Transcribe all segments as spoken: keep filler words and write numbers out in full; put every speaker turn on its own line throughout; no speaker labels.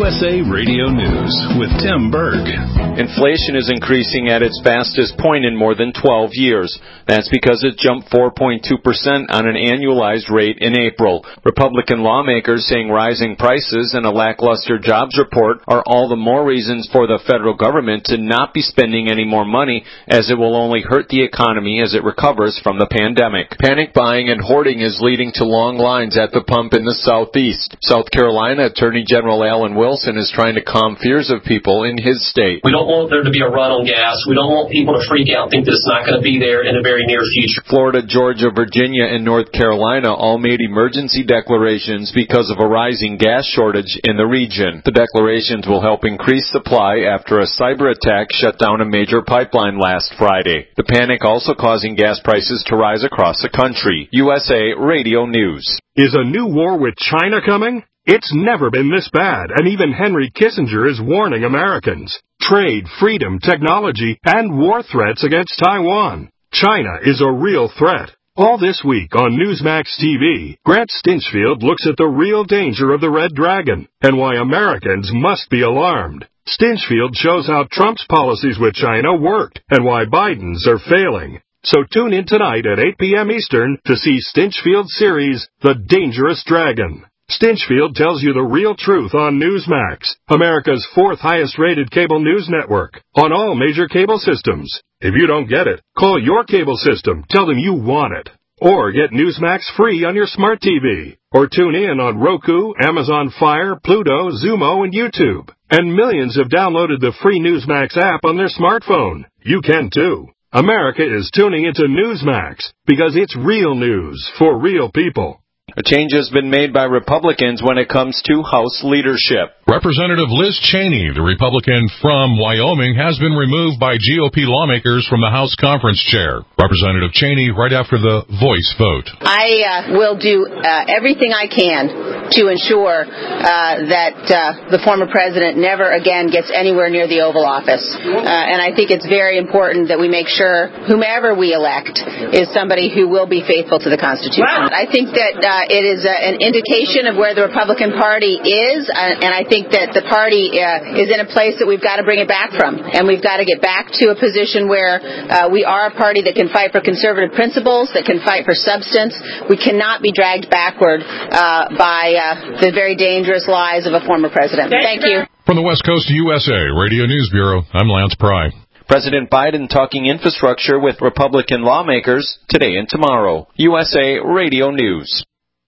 U S A Radio News with Tim Berg.
Inflation is increasing at its fastest point in more than twelve years. That's because it jumped four point two percent on an annualized rate in April. Republican lawmakers saying rising prices and a lackluster jobs report are all the more reasons for the federal government to not be spending any more money, as it will only hurt the economy as it recovers from the pandemic. Panic buying and hoarding is leading to long lines at the pump in the Southeast. South Carolina Attorney General Alan Wilson is trying to calm fears of people in his state.
We don't want there to be a run on gas. We don't want people to freak out and think that it's not going to be there in a very near future.
Florida, Georgia, Virginia, and North Carolina all made emergency declarations because of a rising gas shortage in the region. The declarations will help increase supply after a cyber attack shut down a major pipeline last Friday. The panic also causing gas prices to rise across the country. U S A Radio News.
Is a new war with China coming? It's never been this bad, and even Henry Kissinger is warning Americans. Trade, freedom, technology, and war threats against Taiwan. China is a real threat. All this week on Newsmax T V, Grant Stinchfield looks at the real danger of the Red Dragon and why Americans must be alarmed. Stinchfield shows how Trump's policies with China worked and why Biden's are failing. So tune in tonight at eight p.m. Eastern to see Stinchfield's series, The Dangerous Dragon. Stinchfield tells you the real truth on Newsmax, America's fourth highest-rated cable news network, on all major cable systems. If you don't get it, call your cable system, tell them you want it. Or get Newsmax free on your smart T V. Or tune in on Roku, Amazon Fire, Pluto, Zumo, and YouTube. And millions have downloaded the free Newsmax app on their smartphone. You can too. America is tuning into Newsmax because it's real news for real people.
A change has been made by Republicans when it comes to House leadership.
Representative Liz Cheney, the Republican from Wyoming, has been removed by G O P lawmakers from the House conference chair. Representative Cheney, right after the voice vote.
I uh, will do uh, everything I can to ensure uh, that uh, the former president never again gets anywhere near the Oval Office. Uh, and I think it's very important that we make sure whomever we elect is somebody who will be faithful to the Constitution. Wow. I think that uh, it is uh, an indication of where the Republican Party is, uh, and I think that the party uh, is in a place that we've got to bring it back from. And we've got to get back to a position where uh, we are a party that can fight for conservative principles, that can fight for substance. We cannot be dragged backward uh, by uh, the very dangerous lies of a former president. Thank you.
From the West Coast U S A Radio News Bureau, I'm Lance Pry.
President Biden talking infrastructure with Republican lawmakers today and tomorrow. U S A Radio News.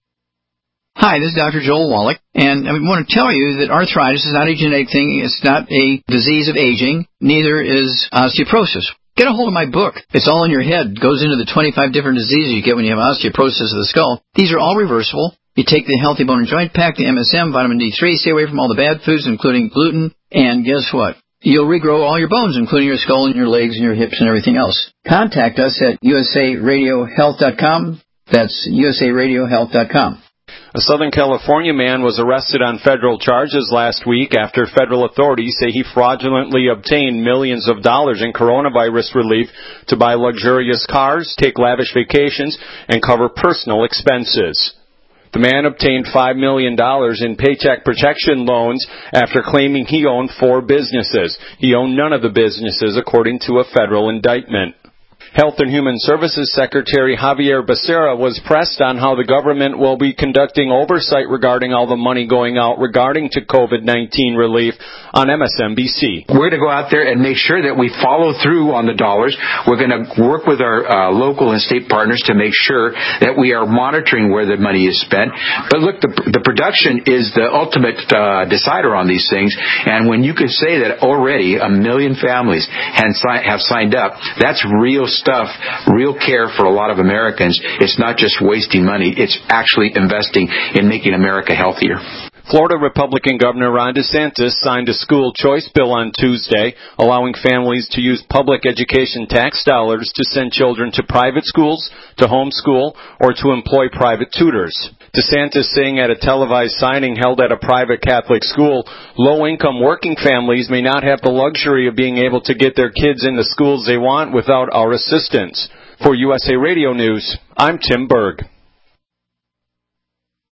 Hi, this is Doctor Joel Wallach, and I want to tell you that arthritis is not a genetic thing. It's not a disease of aging. Neither is osteoporosis. Get a hold of my book. It's all in your head. It goes into the twenty-five different diseases you get when you have osteoporosis of the skull. These are all reversible. You take the Healthy Bone and Joint Pack, the M S M, vitamin D three, stay away from all the bad foods, including gluten, and guess what? You'll regrow all your bones, including your skull and your legs and your hips and everything else. Contact us at U S A radio health dot com. That's U S A radio health dot com.
A Southern California man was arrested on federal charges last week after federal authorities say he fraudulently obtained millions of dollars in coronavirus relief to buy luxurious cars, take lavish vacations, and cover personal expenses. The man obtained five million dollars in paycheck protection loans after claiming he owned four businesses. He owned none of the businesses, according to a federal indictment. Health and Human Services Secretary Javier Becerra was pressed on how the government will be conducting oversight regarding all the money going out regarding to COVID nineteen relief on M S N B C.
We're going to go out there and make sure that we follow through on the dollars. We're going to work with our uh, local and state partners to make sure that we are monitoring where the money is spent. But look, the, the production is the ultimate uh, decider on these things. And when you can say that already a million families have signed up, that's real stuff, real care for a lot of Americans. It's not just wasting money. It's actually investing in making America healthier.
Florida Republican Governor Ron DeSantis signed a school choice bill on Tuesday, allowing families to use public education tax dollars to send children to private schools, to homeschool, or to employ private tutors. DeSantis saying at a televised signing held at a private Catholic school, low-income working families may not have the luxury of being able to get their kids in the schools they want without our assistance. For U S A Radio News, I'm Tim Berg.